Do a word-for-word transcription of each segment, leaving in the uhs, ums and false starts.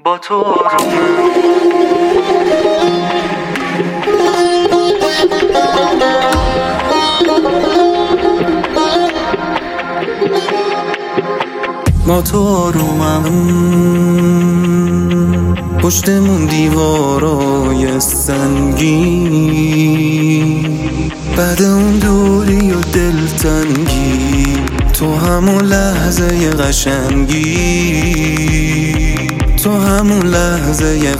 با تو آرومه. با تو آرومم، پشتمون دیوارای سنگی، بعد اون دوری و دلتنگی، تو همون لحظه قشنگی، تو همون لحظه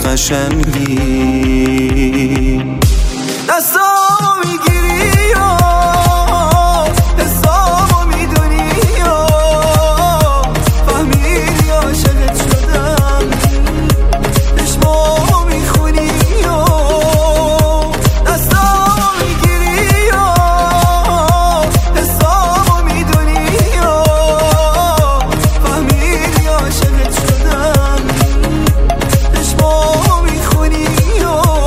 قشنگی دستامو میگیری و حسامو میدونی و فهمیدی عاشقت شدم، چشمامو میخونی و دستامو میگیری و حسامو میدونی و فهمیدی عاشقت شدم، چشمامو میخونی و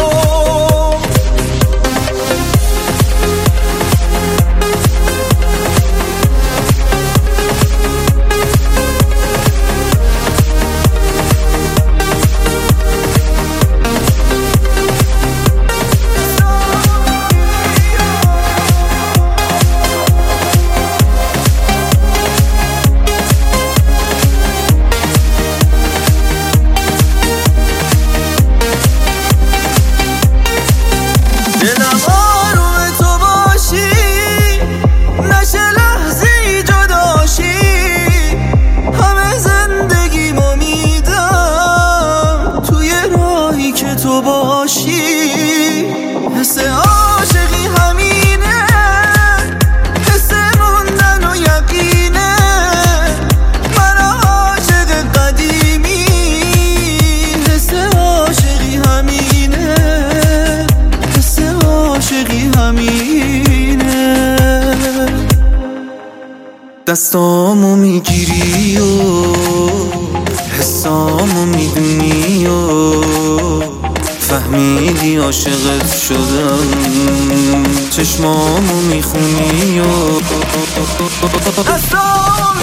دلم آروم تو باشی، نشه لحظه‌ای جداشی، همه زندگیمو میدم توی راهی که تو باشی. حس عاشقی همینه، حس موندن و یقینه، من عاشق قدیمی، حس عاشقی همینه، عاشقی همینه. دستامو میگیری و حسامو میدونی و فهمیدی عاشقت شدم، چشمامو میخونی و دستامو